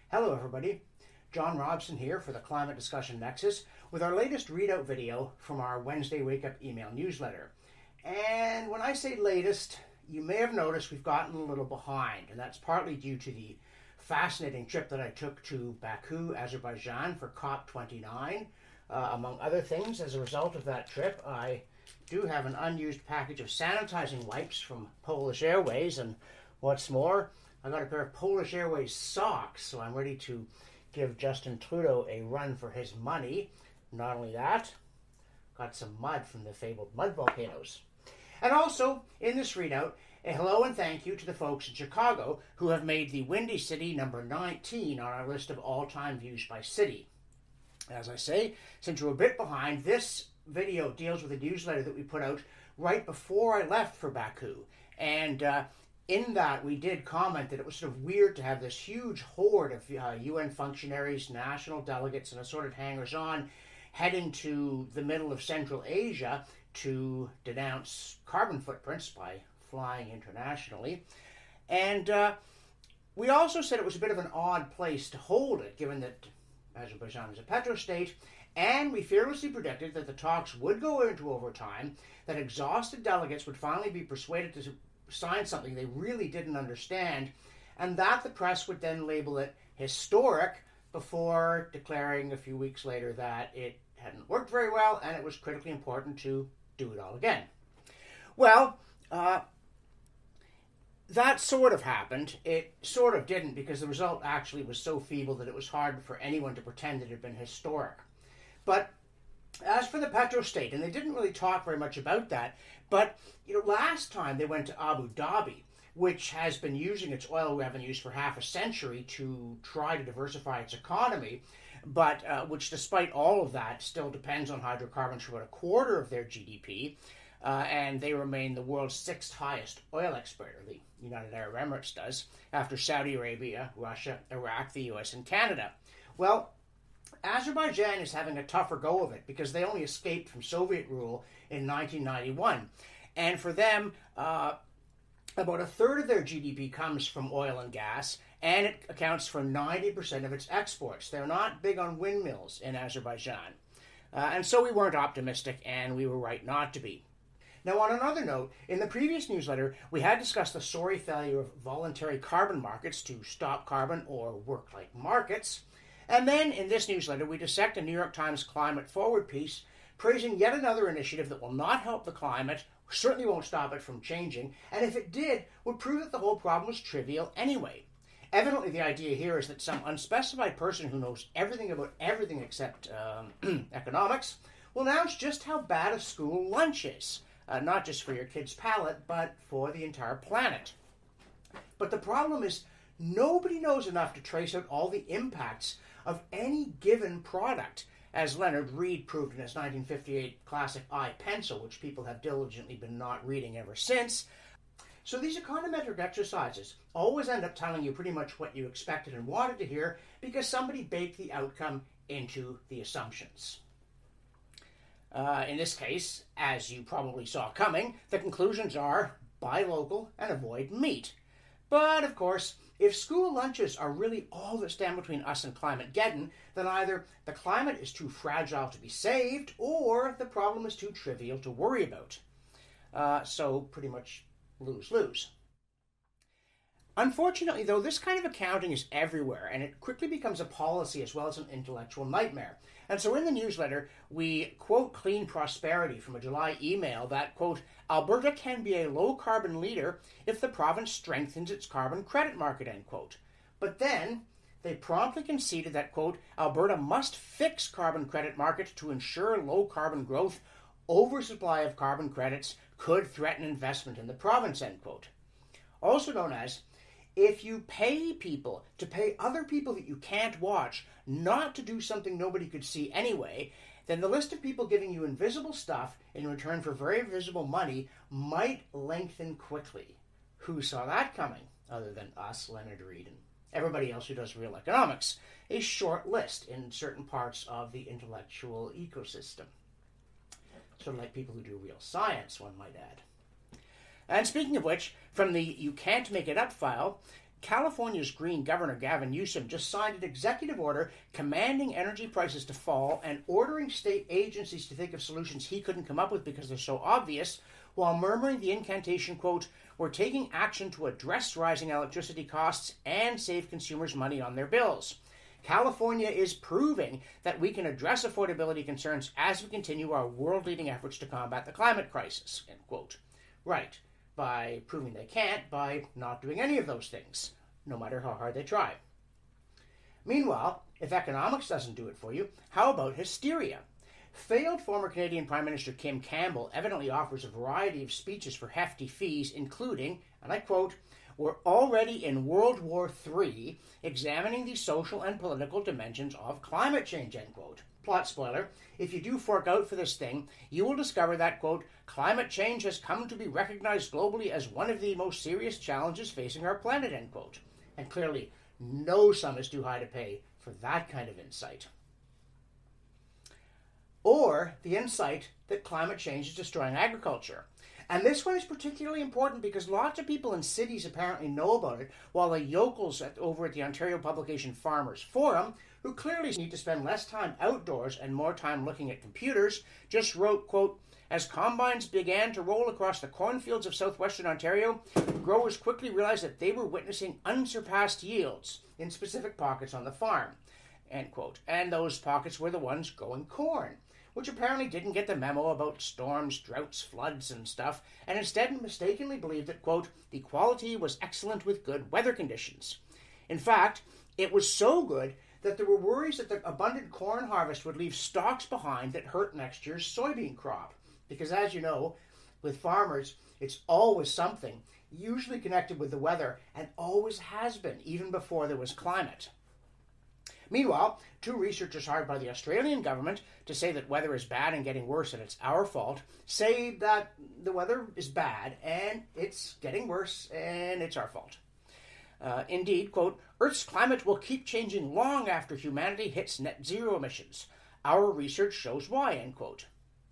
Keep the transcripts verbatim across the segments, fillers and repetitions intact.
Hello everybody, John Robson here for the Climate Discussion Nexus with our latest readout video from our Wednesday Wake Up email newsletter. And when I say latest, you may have noticed we've gotten a little behind, and that's partly due to the fascinating trip that I took to Baku, Azerbaijan for COP twenty-nine. Uh, among other things, as a result of that trip, I do have an unused package of sanitizing wipes from Polish Airways, and what's more, I got a pair of Polish Airways socks, so I'm ready to give Justin Trudeau a run for his money. Not only that, got some mud from the fabled mud volcanoes. And also, in this readout, a hello and thank you to the folks in Chicago who have made the Windy City number nineteen on our list of all-time views by city. As I say, since we're a bit behind, this video deals with a newsletter that we put out right before I left for Baku. And uh, in that, we did comment that it was sort of weird to have this huge horde of uh, U N functionaries, national delegates, and assorted hangers-on heading to the middle of Central Asia to denounce carbon footprints by flying internationally. And uh, we also said it was a bit of an odd place to hold it, given that Azerbaijan is a petrostate, and we fearlessly predicted that the talks would go into overtime, that exhausted delegates would finally be persuaded to sign something they really didn't understand, and that the press would then label it historic before declaring a few weeks later that it hadn't worked very well and it was critically important to do it all again. Well, uh, that sort of happened. It sort of didn't, because the result actually was so feeble that it was hard for anyone to pretend it had been historic. But as for the petrostate, and they didn't really talk very much about that, but you know, last time they went to Abu Dhabi, which has been using its oil revenues for half a century to try to diversify its economy, but uh, which, despite all of that, still depends on hydrocarbons for about a quarter of their G D P, uh, and they remain the world's sixth highest oil exporter, the United Arab Emirates does, after Saudi Arabia, Russia, Iraq, the U S, and Canada. Well, Azerbaijan is having a tougher go of it because they only escaped from Soviet rule in nineteen ninety-one. And for them, uh, about a third of their G D P comes from oil and gas, and it accounts for ninety percent of its exports. They're not big on windmills in Azerbaijan. Uh, and so we weren't optimistic, and we were right not to be. Now, on another note, in the previous newsletter, we had discussed the sorry failure of voluntary carbon markets to stop carbon or work like markets. And then, in this newsletter, we dissect a New York Times Climate Forward piece praising yet another initiative that will not help the climate, certainly won't stop it from changing, and if it did, would prove that the whole problem was trivial anyway. Evidently, the idea here is that some unspecified person who knows everything about everything except um, economics will announce just how bad a school lunch is. Uh, not just for your kid's palate, but for the entire planet. But the problem is nobody knows enough to trace out all the impacts of any given product, as Leonard Read proved in his nineteen fifty-eight classic I, Pencil, which people have diligently been not reading ever since. So these econometric exercises always end up telling you pretty much what you expected and wanted to hear because somebody baked the outcome into the assumptions. Uh, in this case, as you probably saw coming, the conclusions are buy local and avoid meat. But, of course, if school lunches are really all that stand between us and Climategeddon, then either the climate is too fragile to be saved, or the problem is too trivial to worry about. Uh, so, pretty much lose-lose. Unfortunately, though, this kind of accounting is everywhere, and it quickly becomes a policy as well as an intellectual nightmare. And so in the newsletter, we quote Clean Prosperity from a July email that, quote, Alberta can be a low-carbon leader if the province strengthens its carbon credit market, end quote. But then they promptly conceded that, quote, Alberta must fix carbon credit market to ensure low-carbon growth. Oversupply of carbon credits could threaten investment in the province, end quote. Also known as, if you pay people to pay other people that you can't watch not to do something nobody could see anyway, then the list of people giving you invisible stuff in return for very visible money might lengthen quickly. Who saw that coming? Other than us, Leonard Read, and everybody else who does real economics. A short list in certain parts of the intellectual ecosystem. Sort of like people who do real science, one might add. And speaking of which, from the You Can't Make It Up file, California's Green Governor Gavin Newsom just signed an executive order commanding energy prices to fall and ordering state agencies to think of solutions he couldn't come up with because they're so obvious, while murmuring the incantation, quote, "We're taking action to address rising electricity costs and save consumers money on their bills." California is proving that we can address affordability concerns as we continue our world-leading efforts to combat the climate crisis, end quote. Right. By proving they can't by not doing any of those things, no matter how hard they try. Meanwhile, if economics doesn't do it for you, how about hysteria? Failed former Canadian Prime Minister Kim Campbell evidently offers a variety of speeches for hefty fees, including, and I quote, "We're already in World War Three, examining the social and political dimensions of climate change," end quote. Plot spoiler, if you do fork out for this thing, you will discover that, quote, "Climate change has come to be recognized globally as one of the most serious challenges facing our planet," end quote. And clearly, no sum is too high to pay for that kind of insight. Or the insight that climate change is destroying agriculture. And this one is particularly important because lots of people in cities apparently know about it, while the yokels at, over at the Ontario publication Farmers Forum, who clearly need to spend less time outdoors and more time looking at computers, just wrote, quote, "As combines began to roll across the cornfields of southwestern Ontario, growers quickly realized that they were witnessing unsurpassed yields in specific pockets on the farm," end quote. And those pockets were the ones growing corn, which apparently didn't get the memo about storms, droughts, floods, and stuff, and instead mistakenly believed that, quote, "the quality was excellent with good weather conditions." In fact, it was so good that there were worries that the abundant corn harvest would leave stalks behind that hurt next year's soybean crop. Because as you know, with farmers, it's always something, usually connected with the weather, and always has been, even before there was climate. Meanwhile, two researchers hired by the Australian government to say that weather is bad and getting worse and it's our fault, say that the weather is bad and it's getting worse and it's our fault. Uh, indeed, quote, "Earth's climate will keep changing long after humanity hits net zero emissions. Our research shows why," end quote.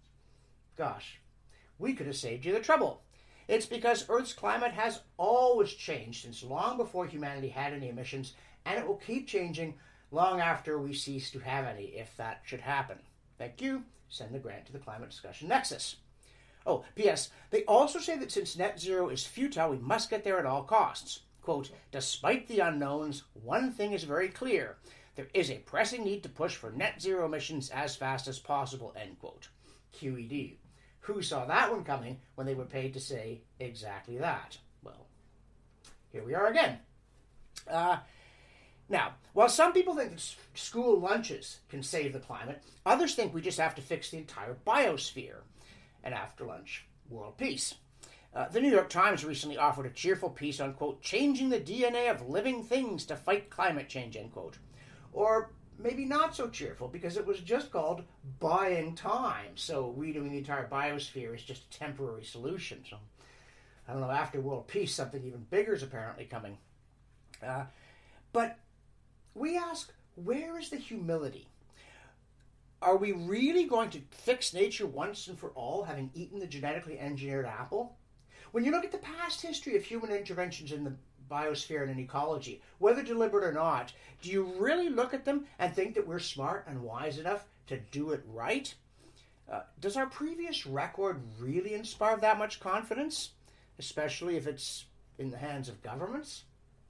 Gosh, we could have saved you the trouble. It's because Earth's climate has always changed since long before humanity had any emissions, and it will keep changing long after we cease to have any, if that should happen. Thank you. Send the grant to the Climate Discussion Nexus. Oh, P S. They also say that since net zero is futile, we must get there at all costs. Quote, "Despite the unknowns, one thing is very clear. There is a pressing need to push for net zero emissions as fast as possible," end quote. Q E D. Who saw that one coming when they were paid to say exactly that? Well, here we are again. Uh, now, while some people think that school lunches can save the climate, others think we just have to fix the entire biosphere. And after lunch, world peace. Uh, the New York Times recently offered a cheerful piece on, quote, "Changing the D N A of living things to fight climate change," end quote. Or maybe not so cheerful, because it was just called buying time. So redoing the entire biosphere is just a temporary solution. So I don't know, after world peace, something even bigger is apparently coming. Uh, but we ask, where is the humility? Are we really going to fix nature once and for all, having eaten the genetically engineered apple? When you look at the past history of human interventions in the biosphere and in ecology, whether deliberate or not, do you really look at them and think that we're smart and wise enough to do it right? Uh, does our previous record really inspire that much confidence, especially if it's in the hands of governments?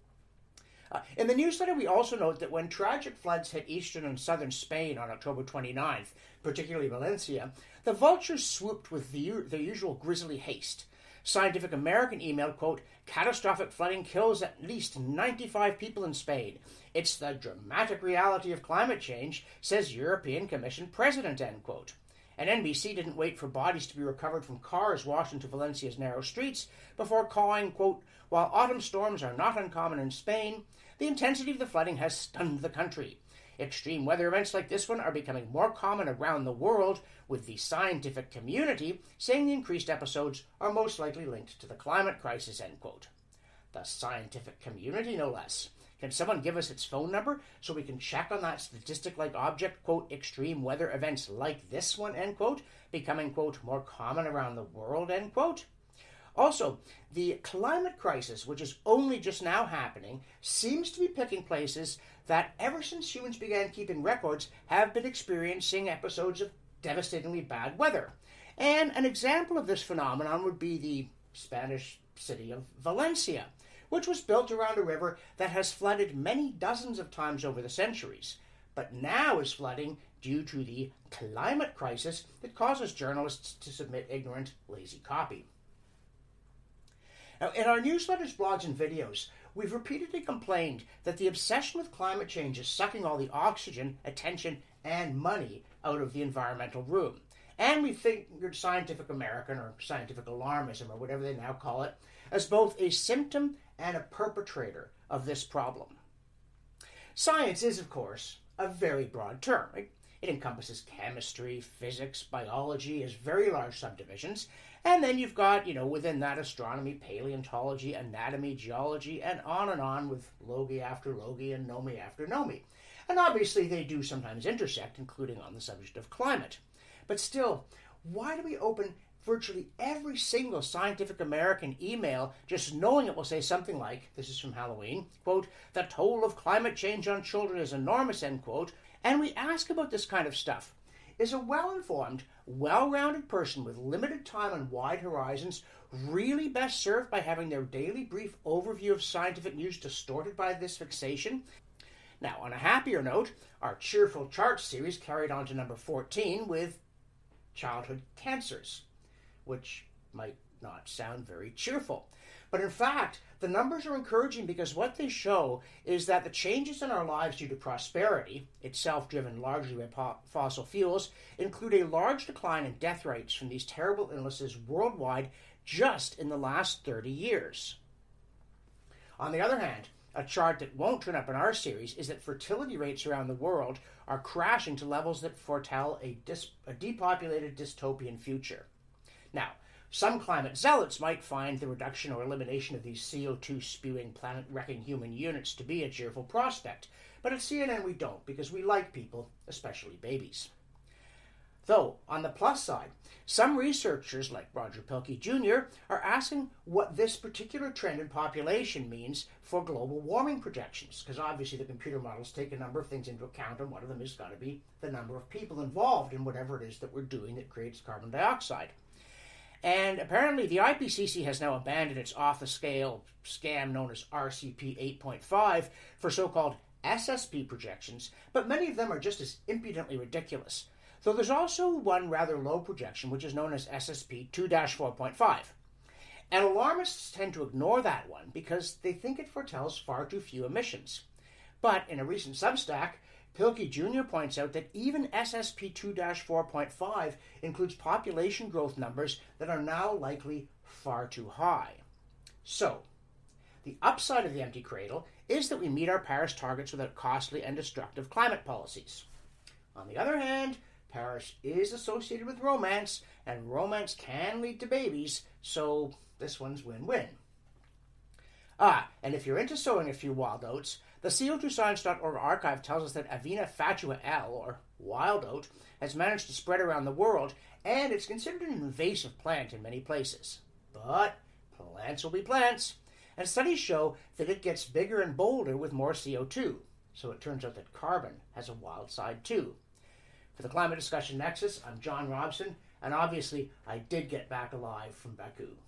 Uh, in the newsletter, we also note that when tragic floods hit eastern and southern Spain on October twenty-ninth, particularly Valencia, the vultures swooped with the, their usual grisly haste. Scientific American emailed, quote, "Catastrophic flooding kills at least ninety-five people in Spain. It's the dramatic reality of climate change, says European Commission President," end quote. And N B C didn't wait for bodies to be recovered from cars washed into Valencia's narrow streets before calling, quote, "While autumn storms are not uncommon in Spain, the intensity of the flooding has stunned the country. Extreme weather events like this one are becoming more common around the world, with the scientific community saying the increased episodes are most likely linked to the climate crisis," end quote. The scientific community, no less. Can someone give us its phone number so we can check on that statistic-like object, quote, "extreme weather events like this one," end quote, becoming, quote, "more common around the world," end quote? Also, the climate crisis, which is only just now happening, seems to be picking places that, ever since humans began keeping records, have been experiencing episodes of devastatingly bad weather. And an example of this phenomenon would be the Spanish city of Valencia, which was built around a river that has flooded many dozens of times over the centuries, but now is flooding due to the climate crisis that causes journalists to submit ignorant, lazy copy. Now, in our newsletters, blogs, and videos, we've repeatedly complained that the obsession with climate change is sucking all the oxygen, attention, and money out of the environmental room. And we fingered Scientific American, or scientific alarmism, or whatever they now call it, as both a symptom and a perpetrator of this problem. Science is, of course, a very broad term. Right? It encompasses chemistry, physics, biology as very large subdivisions, and then you've got, you know, within that astronomy, paleontology, anatomy, geology, and on and on with logi after logi and nomi after nomi. And obviously they do sometimes intersect, including on the subject of climate. But still, why do we open virtually every single Scientific American email just knowing it will say something like, this is from Halloween, quote, "The toll of climate change on children is enormous," end quote, and we ask about this kind of stuff. Is a well-informed, well-rounded person with limited time and wide horizons really best served by having their daily brief overview of scientific news distorted by this fixation? Now, on a happier note, our Cheerful Charts series carried on to number fourteen with childhood cancers, which might not sound very cheerful. But in fact, the numbers are encouraging because what they show is that the changes in our lives due to prosperity, itself driven largely by po- fossil fuels, include a large decline in death rates from these terrible illnesses worldwide just in the last thirty years. On the other hand, a chart that won't turn up in our series is that fertility rates around the world are crashing to levels that foretell a, dis- a depopulated dystopian future. Now, some climate zealots might find the reduction or elimination of these C O two spewing, planet-wrecking human units to be a cheerful prospect, but at C N N we don't, because we like people, especially babies. Though, on the plus side, some researchers, like Roger Pielke Junior, are asking what this particular trend in population means for global warming projections, because obviously the computer models take a number of things into account, and one of them has got to be the number of people involved in whatever it is that we're doing that creates carbon dioxide. And apparently the I P C C has now abandoned its off-the-scale scam known as R C P eight point five for so-called S S P projections, but many of them are just as impudently ridiculous. Though there's also one rather low projection, which is known as S S P two dash four point five. And alarmists tend to ignore that one because they think it foretells far too few emissions. But in a recent Substack, Pielke Junior points out that even S S P two dash four point five includes population growth numbers that are now likely far too high. So, the upside of the empty cradle is that we meet our Paris targets without costly and destructive climate policies. On the other hand, Paris is associated with romance, and romance can lead to babies, so this one's win-win. Ah, and if you're into sowing a few wild oats, the C O two science dot org archive tells us that Avena fatua L, or wild oat, has managed to spread around the world, and it's considered an invasive plant in many places. But plants will be plants, and studies show that it gets bigger and bolder with more C O two, so it turns out that carbon has a wild side too. For the Climate Discussion Nexus, I'm John Robson, and obviously I did get back alive from Baku.